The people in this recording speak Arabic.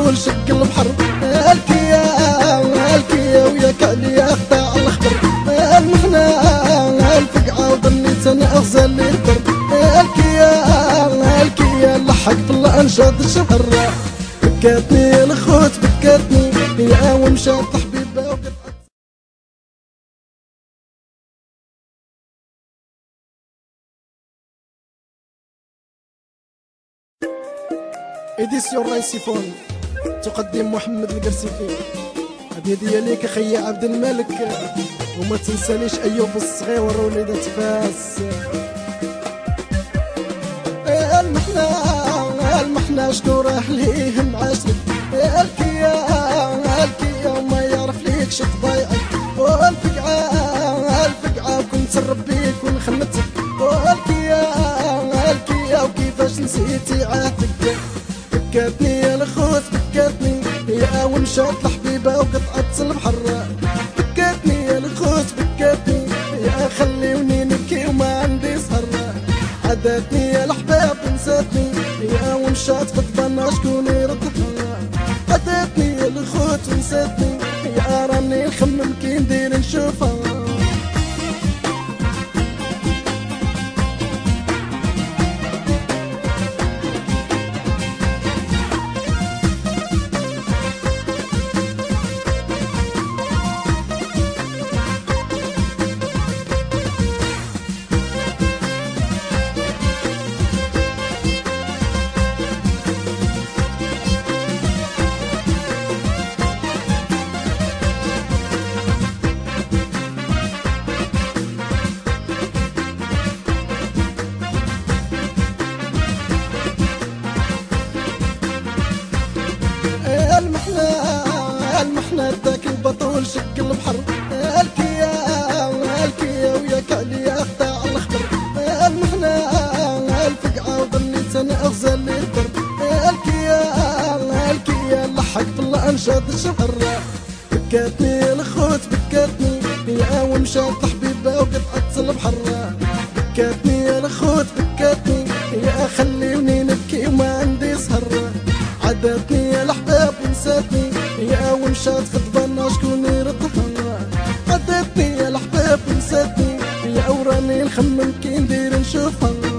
بطول شق البحر. الكيا وياك عليا اخدع الخبر. المحنى الفقعة وظنيت انا اغزل لي الدر. الكيا لحقت الانشاد الشهر. بكاتني الخوت بكاتني يا ومشات حبيبه وقطعت. إديسيون رايسيفون تقدم محمد القرسيفي. هذه دياليك اخيا عبد الملك، وما تنسانيش ايوب الصغير ووليدات فاس. المحنى شنو راح ليه معاشرك. الكيا وما يعرف ليك شي ضايعك. الفقعة كنت نربيك ونخمتك. الكيا وكيفاش نسيتي عهدك. بكاتني يا الخوت بكاتني يا ومشات الحبيبة وقطعت البحر. بكاتني يا الخوت بكاتني يا خليوني نبكي وما عندي سهر. عداتني يا الحباب ونساتني يا ومشات غضبان شكون يردها. عداتني يا الخوت ونساتني يا راني نخمم كي ندير نشوفها. المحنى اداك البطول شق البحر. الكيا وياك عليا اخدع الخبر. المحنى الفقعة وظنيت انا اغزل لي الدر. الكيا لحقت الانشاد الشهر. بكاتني الخوت بكاتني يا ومشات حبيبه وقطعت البحر. بكاتني الخوت بكاتني يا خليوني نبكي وما عندي سهر. عداتني يا الحباب ونساتني يا ومشات غضبان شكون يردها. عداتني يا الحباب ونساتني يا وراني نخمم كي ندير نشوفها.